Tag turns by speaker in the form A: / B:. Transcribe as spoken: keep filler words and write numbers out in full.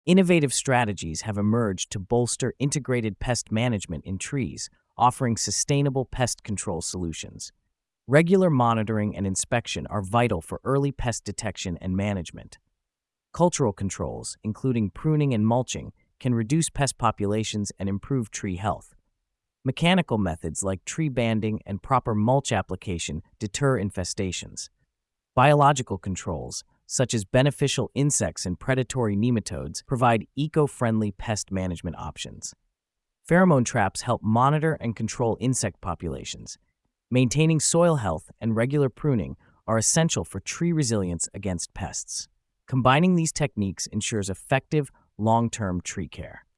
A: Innovative strategies have emerged to bolster integrated pest management in trees, offering sustainable pest control solutions. Regular monitoring and inspection are vital for early pest detection and management. Cultural controls, including pruning and mulching, can reduce pest populations and improve tree health. Mechanical methods like tree banding and proper mulch application deter infestations. Biological controls, such as beneficial insects and predatory nematodes, provide eco-friendly pest management options. Pheromone traps help monitor and control insect populations. Maintaining soil health and regular pruning are essential for tree resilience against pests. Combining these techniques ensures effective, long-term tree care.